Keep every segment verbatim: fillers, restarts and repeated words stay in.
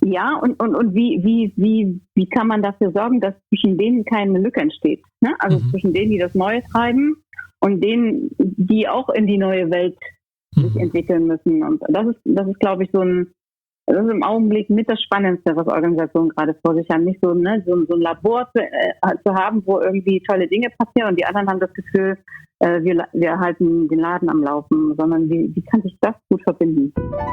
Ja, und, und, und wie, wie, wie, wie kann man dafür sorgen, dass zwischen denen keine Lücke entsteht? Ne? Also mhm. zwischen denen, die das Neue treiben und denen, die auch in die neue Welt mhm. sich entwickeln müssen. Und das ist, das ist, glaube ich, so ein, das ist im Augenblick mit das Spannendste, was Organisationen gerade vor sich haben. Nicht so, ne, so, so ein Labor zu, äh, zu haben, wo irgendwie tolle Dinge passieren und die anderen haben das Gefühl, äh, wir, wir halten den Laden am Laufen, sondern wie, wie kann sich das gut verbinden?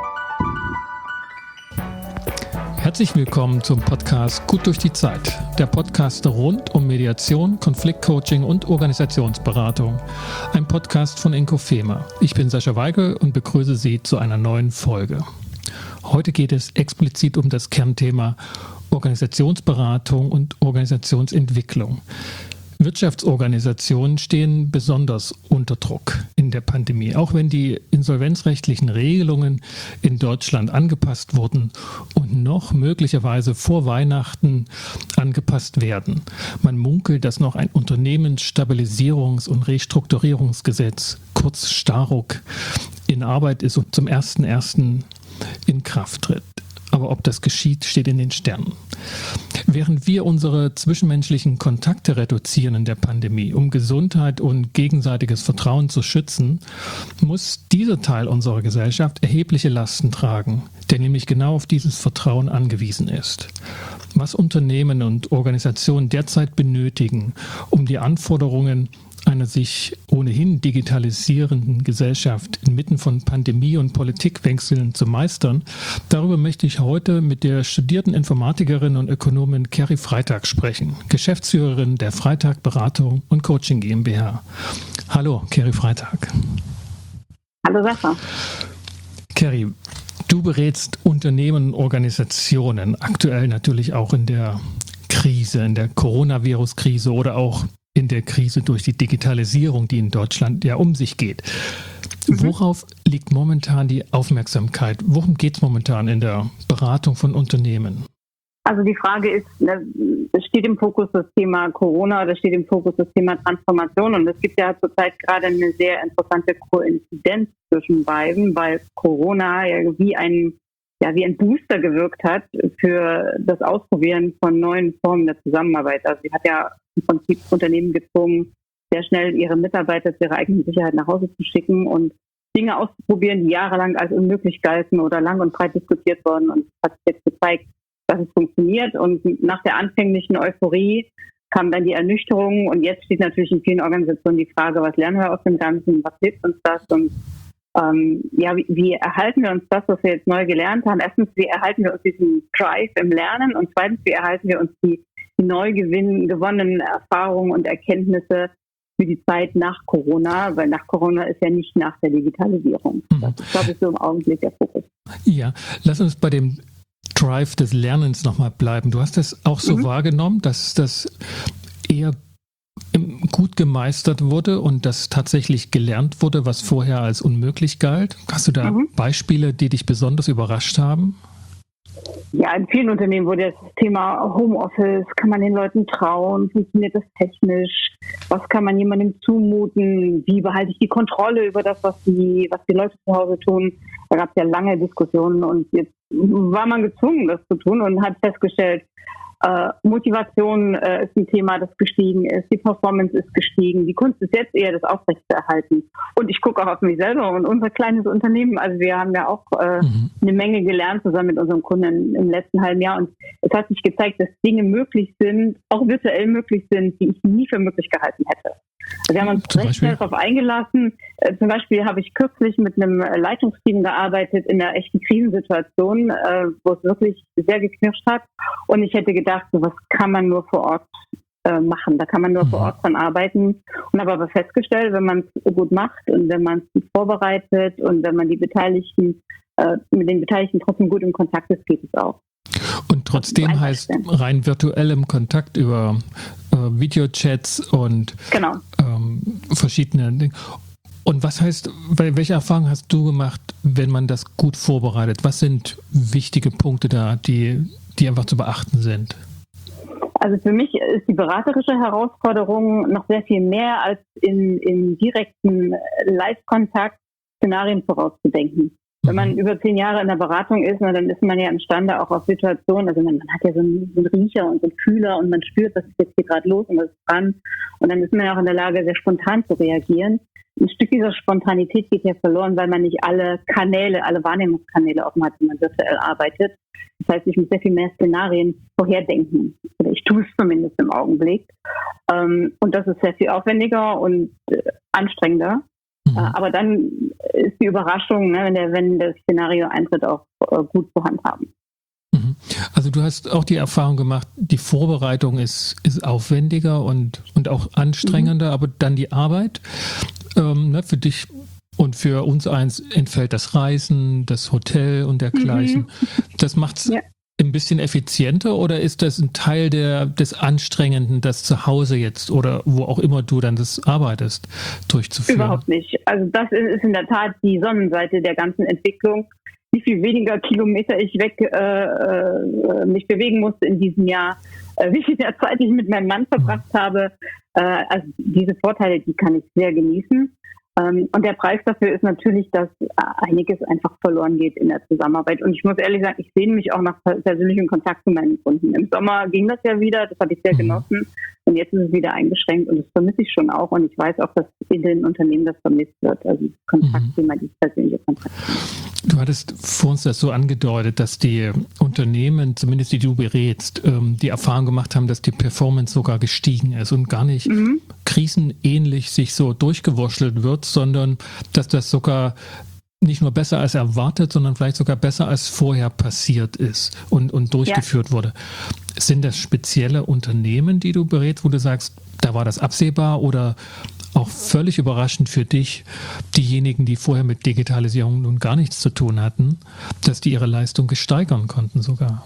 Herzlich willkommen zum Podcast Gut durch die Zeit, der Podcast rund um Mediation, Konfliktcoaching und Organisationsberatung. Ein Podcast von Inkofema. Ich bin Sascha Weigel und begrüße Sie zu einer neuen Folge. Heute geht es explizit um das Kernthema Organisationsberatung und Organisationsentwicklung. Wirtschaftsorganisationen stehen besonders unter Druck in der Pandemie, auch wenn die insolvenzrechtlichen Regelungen in Deutschland angepasst wurden und noch möglicherweise vor Weihnachten angepasst werden. Man munkelt, dass noch ein Unternehmensstabilisierungs- und Restrukturierungsgesetz, kurz STARUG, in Arbeit ist und zum ersten ersten in Kraft tritt. Aber ob das geschieht, steht in den Sternen. Während wir unsere zwischenmenschlichen Kontakte reduzieren in der Pandemie, um Gesundheit und gegenseitiges Vertrauen zu schützen, muss dieser Teil unserer Gesellschaft erhebliche Lasten tragen, der nämlich genau auf dieses Vertrauen angewiesen ist. Was Unternehmen und Organisationen derzeit benötigen, um die Anforderungen einer sich ohnehin digitalisierenden Gesellschaft inmitten von Pandemie und Politikwechseln zu meistern, darüber möchte ich heute mit der studierten Informatikerin und Ökonomin Keri Freitag sprechen, Geschäftsführerin der Freitag Beratung und Coaching GmbH. Hallo, Keri Freitag. Hallo Sascha. Keri, du berätst Unternehmen und Organisationen, aktuell natürlich auch in der Krise, in der Coronavirus-Krise oder auch in der Krise durch die Digitalisierung, die in Deutschland ja um sich geht. Mhm. Worauf liegt momentan die Aufmerksamkeit? Worum geht es momentan in der Beratung von Unternehmen? Also die Frage ist, es steht im Fokus das Thema Corona, oder steht im Fokus das Thema Transformation und es gibt ja zurzeit gerade eine sehr interessante Koinzidenz zwischen beiden, weil Corona ja wie ein ja wie ein Booster gewirkt hat für das Ausprobieren von neuen Formen der Zusammenarbeit. Also sie hat ja im Prinzip Unternehmen gezwungen, sehr schnell ihre Mitarbeiter zu ihrer eigenen Sicherheit nach Hause zu schicken und Dinge auszuprobieren, die jahrelang als unmöglich galten oder lang und breit diskutiert wurden. Und es hat sich jetzt gezeigt, dass es funktioniert. Und nach der anfänglichen Euphorie kam dann die Ernüchterung. Und jetzt steht natürlich in vielen Organisationen die Frage, was lernen wir aus dem Ganzen, was hilft uns das? Und ähm, ja, wie, wie erhalten wir uns das, was wir jetzt neu gelernt haben? Erstens, wie erhalten wir uns diesen Drive im Lernen? Und zweitens, wie erhalten wir uns die die neu gewinn, gewonnenen Erfahrungen und Erkenntnisse für die Zeit nach Corona, weil nach Corona ist ja nicht nach der Digitalisierung. Mhm. Das ist, glaube ich, so im Augenblick der Fokus. Ja, lass uns bei dem Drive des Lernens nochmal bleiben. Du hast das auch so mhm. wahrgenommen, dass das eher gut gemeistert wurde und dass tatsächlich gelernt wurde, was vorher als unmöglich galt. Hast du da mhm. Beispiele, die dich besonders überrascht haben? Ja, in vielen Unternehmen wurde das Thema Homeoffice, kann man den Leuten trauen, funktioniert das technisch, was kann man jemandem zumuten, wie behalte ich die Kontrolle über das, was die, was die Leute zu Hause tun. Da gab es ja lange Diskussionen und jetzt war man gezwungen, das zu tun und hat festgestellt, äh, Motivation äh, ist ein Thema, das gestiegen ist, die Performance ist gestiegen, die Kunst ist jetzt eher das Aufrechtzuerhalten. Und ich gucke auch auf mich selber und unser kleines Unternehmen, also wir haben ja auch äh, mhm. eine Menge gelernt zusammen mit unseren Kunden im letzten halben Jahr und es hat sich gezeigt, dass Dinge möglich sind, auch virtuell möglich sind, die ich nie für möglich gehalten hätte. Also wir haben uns recht schnell darauf eingelassen. Äh, zum Beispiel habe ich kürzlich mit einem Leitungsteam gearbeitet in einer echten Krisensituation, äh, wo es wirklich sehr geknirscht hat. Und ich hätte gedacht, sowas kann man nur vor Ort äh, machen. Da kann man nur mhm. vor Ort dran arbeiten. Und habe aber festgestellt, wenn man es gut macht und wenn man es vorbereitet und wenn man die Beteiligten äh, mit den Beteiligten trotzdem gut in Kontakt ist, geht es auch. Und trotzdem heißt rein virtuellem Kontakt über äh, Videochats und genau. ähm, verschiedene Dinge. Und was heißt, welche Erfahrungen hast du gemacht, wenn man das gut vorbereitet? Was sind wichtige Punkte da, die, die einfach zu beachten sind? Also für mich ist die beraterische Herausforderung noch sehr viel mehr als in, in direkten Live-Kontakt Szenarien vorauszudenken. Wenn man über zehn Jahre in der Beratung ist, na, dann ist man ja imstande auch auf Situationen, also man, man hat ja so einen, so einen Riecher und so einen Fühler und man spürt, was ist jetzt hier gerade los und was ist dran. Und dann ist man ja auch in der Lage, sehr spontan zu reagieren. Ein Stück dieser Spontanität geht ja verloren, weil man nicht alle Kanäle, alle Wahrnehmungskanäle offen hat, wenn man virtuell arbeitet. Das heißt, ich muss sehr viel mehr Szenarien vorherdenken. Oder ich tue es zumindest im Augenblick. Und das ist sehr viel aufwendiger und anstrengender. Mhm. Aber dann ist die Überraschung, ne, wenn, der, wenn das Szenario eintritt, auch gut zu handhaben. Also du hast auch die Erfahrung gemacht, die Vorbereitung ist, ist aufwendiger und, und auch anstrengender, mhm. aber dann die Arbeit ähm, ne, für dich und für uns eins entfällt das Reisen, das Hotel und dergleichen. Mhm. Das macht es ja. ein bisschen effizienter oder ist das ein Teil der, des Anstrengenden, das zu Hause jetzt oder wo auch immer du dann das arbeitest, durchzuführen? Überhaupt nicht. Also das ist in der Tat die Sonnenseite der ganzen Entwicklung. Wie viel weniger Kilometer ich weg äh, äh, mich bewegen musste in diesem Jahr, äh, wie viel der Zeit ich mit meinem Mann verbracht habe. Äh, also diese Vorteile, die kann ich sehr genießen. Ähm, und der Preis dafür ist natürlich, dass einiges einfach verloren geht in der Zusammenarbeit. Und ich muss ehrlich sagen, ich sehne mich auch nach persönlichem Kontakt zu meinen Kunden. Im Sommer ging das ja wieder, das habe ich sehr genossen. Und jetzt ist es wieder eingeschränkt und das vermisse ich schon auch. Und ich weiß auch, dass in den Unternehmen das vermisst wird. Also das Kontaktthema, dieses persönliche Kontakt. Du hattest vor uns das so angedeutet, dass die Unternehmen, zumindest die du berätst, die Erfahrung gemacht haben, dass die Performance sogar gestiegen ist und gar nicht mhm. krisenähnlich sich so durchgewurschtelt wird, sondern dass das sogar nicht nur besser als erwartet, sondern vielleicht sogar besser als vorher passiert ist und, und durchgeführt ja. wurde. Sind das spezielle Unternehmen, die du berätst, wo du sagst, da war das absehbar oder auch völlig überraschend für dich, diejenigen, die vorher mit Digitalisierung nun gar nichts zu tun hatten, dass die ihre Leistung gesteigern konnten sogar?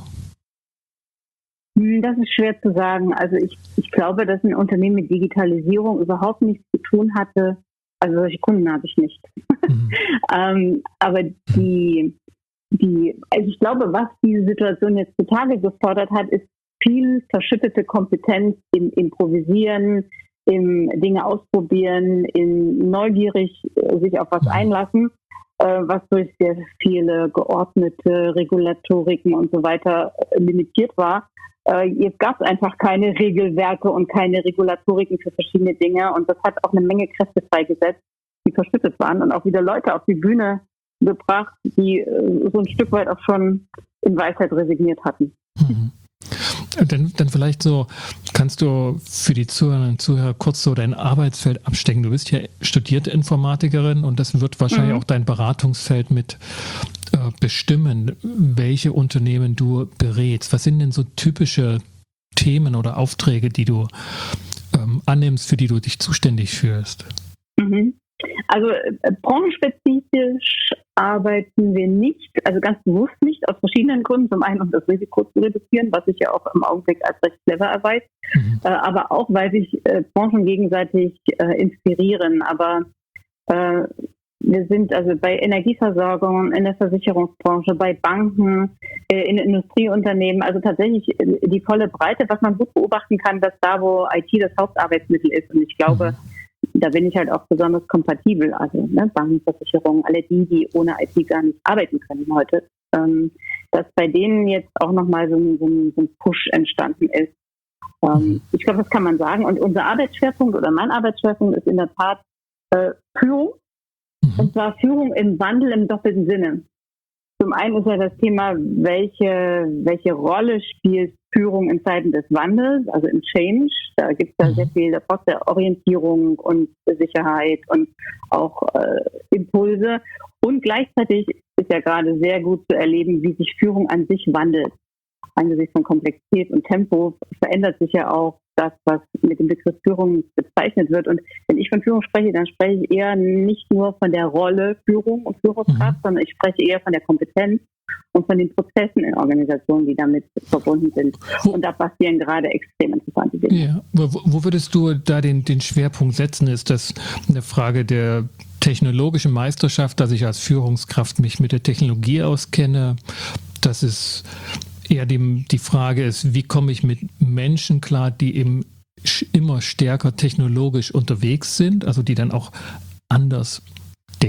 Das ist schwer zu sagen. Also ich, ich glaube, dass ein Unternehmen mit Digitalisierung überhaupt nichts zu tun hatte. Also solche Kunden habe ich nicht. Mhm. ähm, aber die, die, also ich glaube, was diese Situation jetzt zutage gefordert hat, ist viel verschüttete Kompetenz im Improvisieren, im Dinge ausprobieren, in neugierig äh, sich auf was einlassen, äh, was durch sehr viele geordnete Regulatoriken und so weiter äh, limitiert war. Äh, jetzt gab es einfach keine Regelwerke und keine Regulatoriken für verschiedene Dinge und das hat auch eine Menge Kräfte freigesetzt, die verschüttet waren und auch wieder Leute auf die Bühne gebracht, die äh, so ein Stück weit auch schon in Weisheit resigniert hatten. Mhm. Dann, dann vielleicht so, kannst du für die Zuhörerinnen und Zuhörer kurz so dein Arbeitsfeld abstecken. Du bist ja studierte Informatikerin und das wird wahrscheinlich mhm. auch dein Beratungsfeld mit äh, bestimmen, welche Unternehmen du berätst. Was sind denn so typische Themen oder Aufträge, die du ähm, annimmst, für die du dich zuständig fühlst? Mhm. Also äh, branchenspezifisch arbeiten wir nicht, also ganz bewusst nicht, aus verschiedenen Gründen. Zum einen, um das Risiko zu reduzieren, was sich ja auch im Augenblick als recht clever erweist, mhm. äh, aber auch, weil sich äh, Branchen gegenseitig äh, inspirieren. Aber äh, wir sind also bei Energieversorgung, in der Versicherungsbranche, bei Banken, äh, in Industrieunternehmen, also tatsächlich äh, die volle Breite, was man gut beobachten kann, dass da, wo I T das Hauptarbeitsmittel ist. Und ich glaube, mhm. da bin ich halt auch besonders kompatibel, also ne, Bankenversicherungen, alle die, die ohne I T gar nicht arbeiten können heute, ähm, dass bei denen jetzt auch nochmal so ein, so, ein, so ein Push entstanden ist. Ähm, ich glaube, das kann man sagen. Und unser Arbeitsschwerpunkt oder mein Arbeitsschwerpunkt ist in der Tat äh, Führung. Mhm. Und zwar Führung im Wandel im doppelten Sinne. Zum einen ist ja das Thema, welche, welche Rolle spielt Führung in Zeiten des Wandels, also im Change. Da gibt es ja sehr viel, da braucht es Orientierung und Sicherheit und auch äh, Impulse. Und gleichzeitig ist ja gerade sehr gut zu erleben, wie sich Führung an sich wandelt. Angesichts von Komplexität und Tempo verändert sich ja auch das, was mit dem Begriff Führung bezeichnet wird. Und wenn ich von Führung spreche, dann spreche ich eher nicht nur von der Rolle Führung und Führungskraft, mhm. sondern ich spreche eher von der Kompetenz und von den Prozessen in Organisationen, die damit verbunden sind. Und da passieren gerade extrem interessante Dinge. Ja. Wo, wo würdest du da den, den Schwerpunkt setzen? Ist das eine Frage der technologischen Meisterschaft, dass ich als Führungskraft mich mit der Technologie auskenne? Das ist eher die, die Frage ist, wie komme ich mit Menschen klar, die eben immer stärker technologisch unterwegs sind, also die dann auch anders denken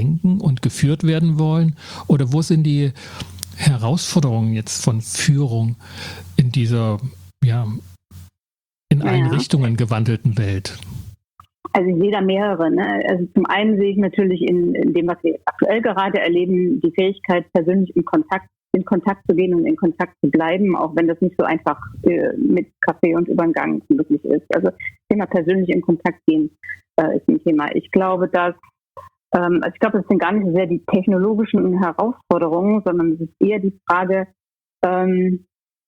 und geführt werden wollen? Oder wo sind die Herausforderungen jetzt von Führung in dieser, ja, in allen Ja. Richtungen gewandelten Welt? Also ich sehe da mehrere. Ne? Also zum einen sehe ich natürlich in, in dem, was wir aktuell gerade erleben, die Fähigkeit, persönlich in Kontakt, in Kontakt zu gehen und in Kontakt zu bleiben, auch wenn das nicht so einfach äh, mit Kaffee und über den Gang möglich ist. Also das Thema persönlich in Kontakt gehen äh, ist ein Thema. Ich glaube, dass ähm, also ich glaube, es sind gar nicht so sehr die technologischen Herausforderungen, sondern es ist eher die Frage, ähm,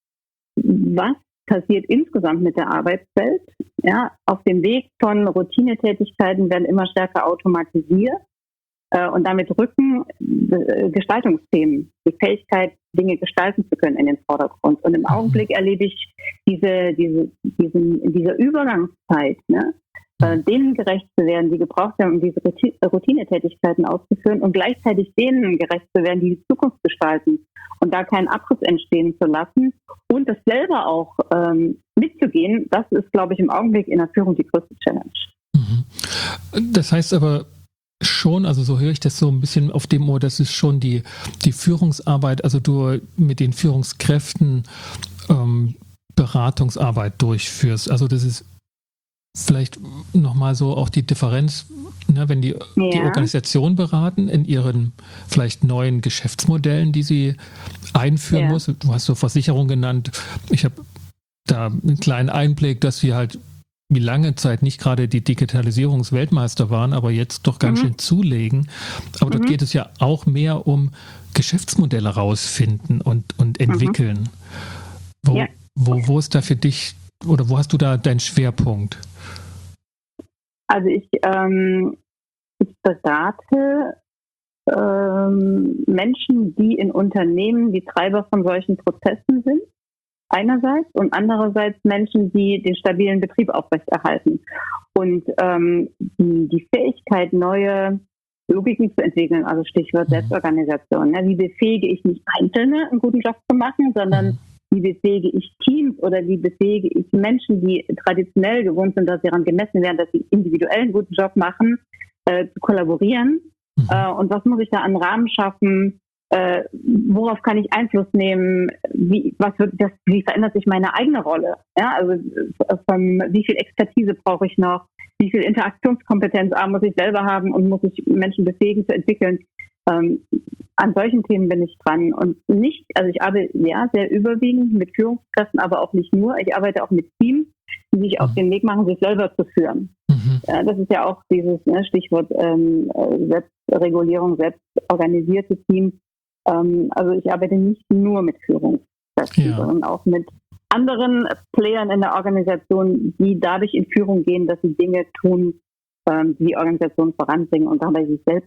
was passiert insgesamt mit der Arbeitswelt. Ja, auf dem Weg von Routinetätigkeiten werden immer stärker automatisiert äh, und damit rücken äh, Gestaltungsthemen, die Fähigkeit, Dinge gestalten zu können, in den Vordergrund. Und im Augenblick erlebe ich diese, diese, diesen, in dieser Übergangszeit, ne, äh, denen gerecht zu werden, die gebraucht werden, um diese Routinetätigkeiten auszuführen und gleichzeitig denen gerecht zu werden, die die Zukunft gestalten und da keinen Abriss entstehen zu lassen und das selber auch ähm, mitzugehen, das ist, glaube ich, im Augenblick in der Führung die größte Challenge. Mhm. Das heißt aber schon, also so höre ich das so ein bisschen auf dem Ohr, das ist schon die, die Führungsarbeit, also du mit den Führungskräften ähm, Beratungsarbeit durchführst. Also das ist vielleicht nochmal so auch die Differenz, ne, wenn die, ja. die Organisation beraten in ihren vielleicht neuen Geschäftsmodellen, die sie einführen ja. muss. Du hast so Versicherung genannt. Ich habe da einen kleinen Einblick, dass sie halt wie lange Zeit nicht gerade die Digitalisierungsweltmeister waren, aber jetzt doch ganz mhm. schön zulegen. Aber mhm. dort geht es ja auch mehr um Geschäftsmodelle rausfinden und, und entwickeln. Mhm. Wo, ja. wo, wo ist da für dich oder wo hast du da deinen Schwerpunkt? Also ich, ähm, ich berate ähm, Menschen, die in Unternehmen die Treiber von solchen Prozessen sind, einerseits, und andererseits Menschen, die den stabilen Betrieb aufrechterhalten. Und ähm, die, die Fähigkeit, neue Logiken zu entwickeln, also Stichwort Selbstorganisation. Ne? Wie befähige ich nicht Einzelne, einen guten Job zu machen, sondern wie befähige ich Teams oder wie befähige ich Menschen, die traditionell gewohnt sind, dass sie daran gemessen werden, dass sie individuell einen guten Job machen, äh, zu kollaborieren. Mhm. Äh, und was muss ich da an Rahmen schaffen? Äh, worauf kann ich Einfluss nehmen? Wie, was wird das, wie verändert sich meine eigene Rolle? Ja, also von, wie viel Expertise brauche ich noch? Wie viel Interaktionskompetenz A, muss ich selber haben und muss ich Menschen befähigen zu entwickeln? Ähm, an solchen Themen bin ich dran und nicht, also ich arbeite ja sehr überwiegend mit Führungskräften, aber auch nicht nur. Ich arbeite auch mit Teams, die sich auf den Weg machen, sich selber zu führen. Mhm. Ja, das ist ja auch dieses ne, Stichwort ähm, Selbstregulierung, selbstorganisierte Teams. Ähm, also ich arbeite nicht nur mit Führungskräften, ja. sondern auch mit anderen Playern in der Organisation, die dadurch in Führung gehen, dass sie Dinge tun, ähm, die die Organisation voranbringen und dabei sich selbst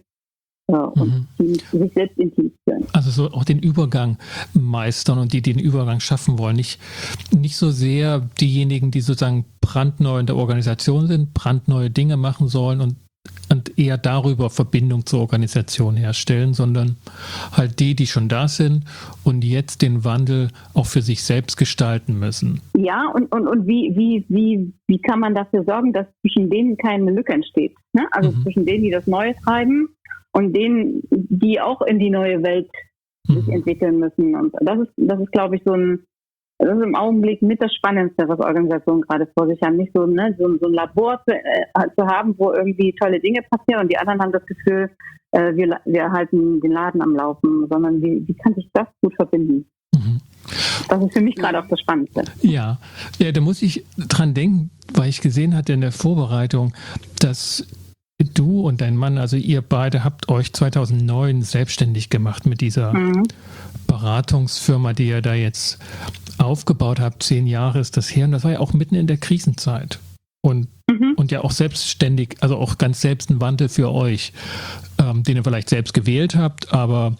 und mhm. sich selbst in Teams führen. Also so auch den Übergang meistern und die, die den Übergang schaffen wollen. Nicht, nicht so sehr diejenigen, die sozusagen brandneu in der Organisation sind, brandneue Dinge machen sollen und, und eher darüber Verbindung zur Organisation herstellen, sondern halt die, die schon da sind und jetzt den Wandel auch für sich selbst gestalten müssen. Ja, und, und, und wie, wie, wie, wie kann man dafür sorgen, dass zwischen denen keine Lücke entsteht? Ne? Also mhm. zwischen denen, die das Neue treiben, und denen, die auch in die neue Welt sich mhm. entwickeln müssen. Und das ist, das ist, glaube ich, so ein, das ist im Augenblick mit das Spannendste, was Organisationen gerade vor sich haben. Nicht so, ne, so, so ein Labor zu, äh, zu haben, wo irgendwie tolle Dinge passieren und die anderen haben das Gefühl, äh, wir, wir halten den Laden am Laufen, sondern wie, wie kann sich das gut verbinden? Mhm. Das ist für mich gerade auch das Spannendste. Ja. ja, da muss ich dran denken, weil ich gesehen hatte in der Vorbereitung, dass du und dein Mann, also ihr beide habt euch zweitausendneun selbstständig gemacht mit dieser mhm. Beratungsfirma, die ihr da jetzt aufgebaut habt. Zehn Jahre ist das her und das war ja auch mitten in der Krisenzeit. Und, mhm. und ja auch selbstständig, also auch ganz selbst ein Wandel für euch, ähm, den ihr vielleicht selbst gewählt habt, aber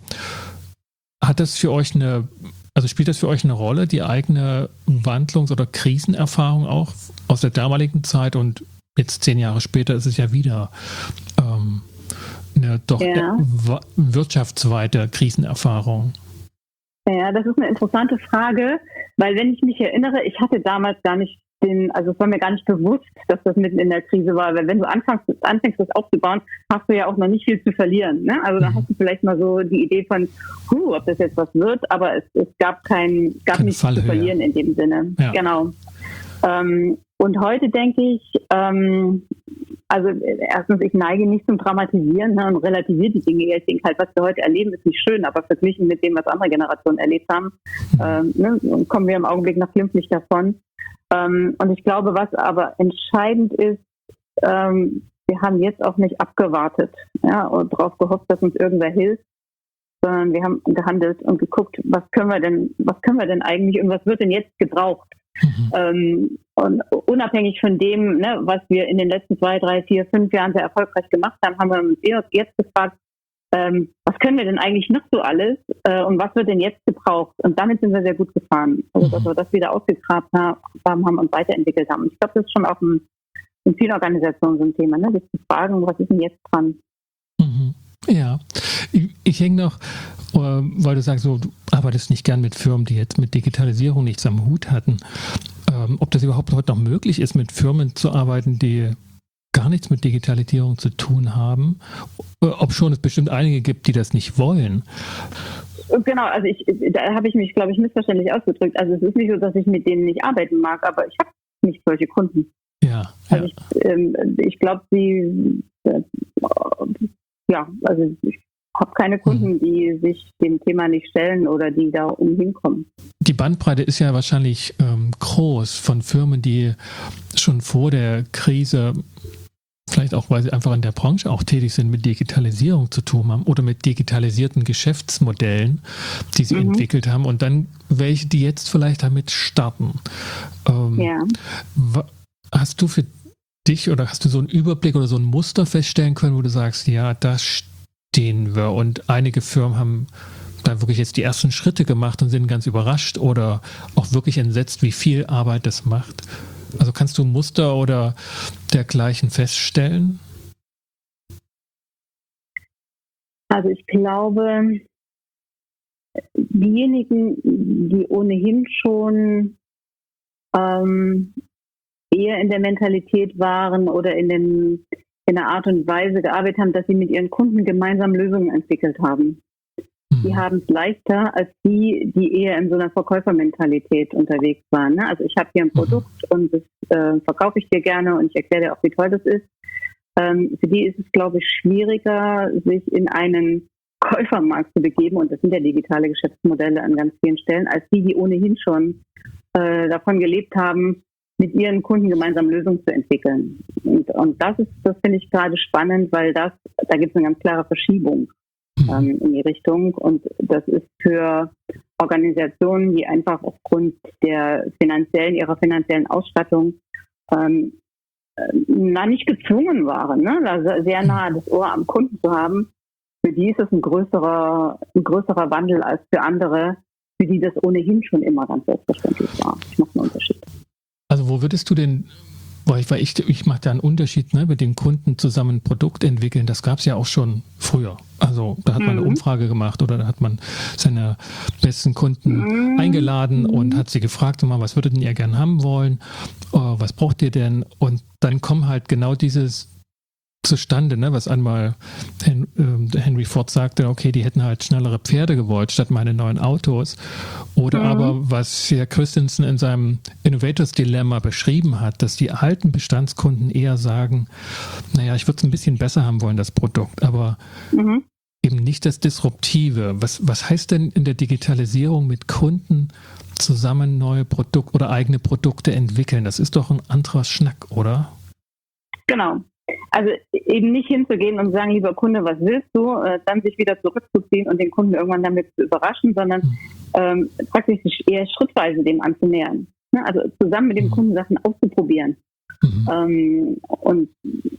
hat das für euch eine, also spielt das für euch eine Rolle, die eigene Wandlungs- oder Krisenerfahrung auch aus der damaligen Zeit und jetzt zehn Jahre später ist es ja wieder ähm, eine doch ja. w- wirtschaftsweite Krisenerfahrung. Ja, das ist eine interessante Frage, weil wenn ich mich erinnere, ich hatte damals gar nicht den, also es war mir gar nicht bewusst, dass das mitten in der Krise war, weil wenn du anfängst, anfängst das aufzubauen, hast du ja auch noch nicht viel zu verlieren. Ne? Also da hast du vielleicht mal so die Idee von, huh, ob das jetzt was wird, aber es, es gab kein, gab nichts zu verlieren in dem Sinne. Ja. Genau. Ähm, und heute denke ich, ähm, also erstens, ich neige nicht zum Dramatisieren, ne, und relativiere die Dinge. Ich denke halt, was wir heute erleben, ist nicht schön, aber verglichen mit dem, was andere Generationen erlebt haben, ähm, ne, kommen wir im Augenblick noch glimpflich davon. Ähm, und ich glaube, was aber entscheidend ist, ähm, wir haben jetzt auch nicht abgewartet, ja, und darauf gehofft, dass uns irgendwer hilft, sondern wir haben gehandelt und geguckt, was können wir denn, was können wir denn eigentlich und was wird denn jetzt gebraucht? Mhm. Ähm, und unabhängig von dem, ne, was wir in den letzten zwei, drei, vier, fünf Jahren sehr erfolgreich gemacht haben, haben wir uns jetzt gefragt, ähm, was können wir denn eigentlich noch so alles äh, und was wird denn jetzt gebraucht? Und damit sind wir sehr gut gefahren. Also, dass wir das wieder ausgegraben haben, haben und weiterentwickelt haben. Und ich glaube, das ist schon auch ein, in vielen Organisationen so ein Thema, ne, sich zu fragen, was ist denn jetzt dran? Mhm. Ja, ich, ich hänge noch, weil du sagst, so, du arbeitest nicht gern mit Firmen, die jetzt mit Digitalisierung nichts am Hut hatten. Ähm, ob das überhaupt heute noch möglich ist, mit Firmen zu arbeiten, die gar nichts mit Digitalisierung zu tun haben, ob schon es bestimmt einige gibt, die das nicht wollen. Genau, also ich, da habe ich mich, glaube ich, missverständlich ausgedrückt. Also es ist nicht so, dass ich mit denen nicht arbeiten mag, aber ich habe nicht solche Kunden. Ja. Also ja. ich, ähm, ich glaube, sie, äh, ja, also ich habe keine Kunden, die sich dem Thema nicht stellen oder die da umhin kommen. Die Bandbreite ist ja wahrscheinlich ähm, groß von Firmen, die schon vor der Krise, vielleicht auch, weil sie einfach in der Branche auch tätig sind, mit Digitalisierung zu tun haben oder mit digitalisierten Geschäftsmodellen, die sie mhm. entwickelt haben und dann welche, die jetzt vielleicht damit starten. Ähm, ja. Hast du für dich oder hast du so einen Überblick oder so ein Muster feststellen können, wo du sagst, ja, da stehen wir und einige Firmen haben da wirklich jetzt die ersten Schritte gemacht und sind ganz überrascht oder auch wirklich entsetzt, wie viel Arbeit das macht? Also kannst du Muster oder dergleichen feststellen? Also ich glaube, diejenigen, die ohnehin schon ähm, eher in der Mentalität waren oder in, den, in der Art und Weise gearbeitet haben, dass sie mit ihren Kunden gemeinsam Lösungen entwickelt haben. Mhm. Die haben es leichter als die, die eher in so einer Verkäufermentalität unterwegs waren. Ne? Also ich habe hier ein Produkt mhm. und das äh, verkaufe ich dir gerne und ich erkläre dir auch, wie toll das ist. Ähm, für die ist es, glaube ich, schwieriger, sich in einen Käufermarkt zu begeben, und das sind ja digitale Geschäftsmodelle an ganz vielen Stellen, als die, die ohnehin schon äh, davon gelebt haben, mit ihren Kunden gemeinsam Lösungen zu entwickeln. Und, und das ist, das finde ich gerade spannend, weil das, da gibt es eine ganz klare Verschiebung ähm, in die Richtung. Und das ist für Organisationen, die einfach aufgrund der finanziellen, ihrer finanziellen Ausstattung ähm, na, nicht gezwungen waren, ne? Also sehr nah das Ohr am Kunden zu haben. Für die ist es ein größerer, ein größerer Wandel als für andere, für die das ohnehin schon immer ganz selbstverständlich war. Ich mache einen Unterschied. Also wo würdest du denn, weil ich, weil ich, ich mache da einen Unterschied, ne, mit den Kunden zusammen ein Produkt entwickeln, das gab es ja auch schon früher. Also da hat man eine mhm. Umfrage gemacht oder da hat man seine besten Kunden mhm. eingeladen mhm. und hat sie gefragt, mal, was würdet ihr gerne haben wollen, uh, was braucht ihr denn? Und dann kommen halt genau dieses zustande, ne, was einmal Hen, äh, Henry Ford sagte, okay, die hätten halt schnellere Pferde gewollt statt meine neuen Autos. Oder mhm. aber was Herr Christensen in seinem Innovators Dilemma beschrieben hat, dass die alten Bestandskunden eher sagen, naja, ich würde es ein bisschen besser haben wollen, das Produkt, aber mhm. eben nicht das Disruptive. Was, was heißt denn in der Digitalisierung mit Kunden zusammen neue Produkte oder eigene Produkte entwickeln? Das ist doch ein anderer Schnack, oder? Genau. Also eben nicht hinzugehen und sagen, lieber Kunde, was willst du, äh, dann sich wieder zurückzuziehen und den Kunden irgendwann damit zu überraschen, sondern ähm, praktisch eher schrittweise dem anzunähern. Ne? Also zusammen mit dem Kunden Sachen auszuprobieren. Mhm. Ähm, und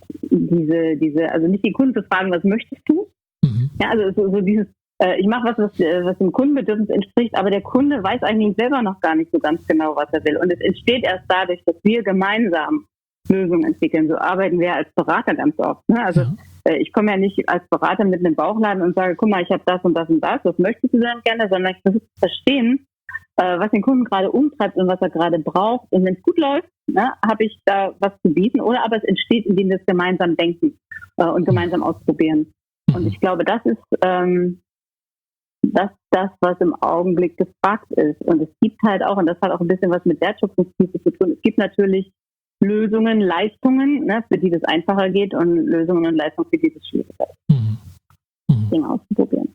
diese, diese, also nicht die Kunden zu fragen, was möchtest du? Mhm. Ja, also so, so dieses, äh, ich mache was, was, was dem Kundenbedürfnis entspricht, aber der Kunde weiß eigentlich selber noch gar nicht so ganz genau, was er will. Und es entsteht erst dadurch, dass wir gemeinsam Lösungen entwickeln. So arbeiten wir als Berater ganz oft. Ne? Also ja. äh, ich komme ja nicht als Berater mit einem Bauchladen und sage, guck mal, ich habe das und das und das, was möchtest du denn gerne, sondern ich versuche zu verstehen, äh, was den Kunden gerade umtreibt und was er gerade braucht. Und wenn es gut läuft, ne, habe ich da was zu bieten. Oder aber es entsteht, indem wir es gemeinsam denken äh, und gemeinsam ausprobieren. Und ich glaube, das ist ähm, das, das, was im Augenblick gefragt ist. Und es gibt halt auch, und das hat auch ein bisschen was mit Wertschöpfungskrise zu tun, es gibt natürlich Lösungen, Leistungen, ne, für die das einfacher geht und Lösungen und Leistungen, für die das schwieriger ist, mhm. Mhm. Dinge auszuprobieren.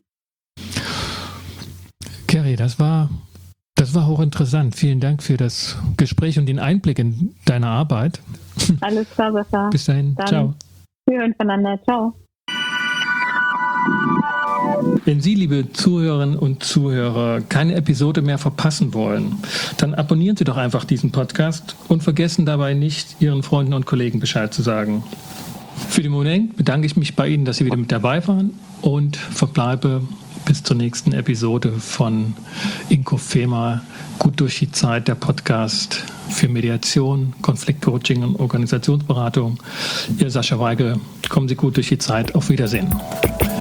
Kerry, das war, das war hochinteressant. Vielen Dank für das Gespräch und den Einblick in deine Arbeit. Alles klar, Sascha. Bis dahin. Dann ciao. Wir hören voneinander. Ciao. Wenn Sie, liebe Zuhörerinnen und Zuhörer, keine Episode mehr verpassen wollen, dann abonnieren Sie doch einfach diesen Podcast und vergessen dabei nicht, Ihren Freunden und Kollegen Bescheid zu sagen. Für den Moment bedanke ich mich bei Ihnen, dass Sie wieder mit dabei waren und verbleibe bis zur nächsten Episode von Inkofema, gut durch die Zeit, der Podcast für Mediation, Konfliktcoaching und Organisationsberatung. Ihr Sascha Weigel, kommen Sie gut durch die Zeit. Auf Wiedersehen.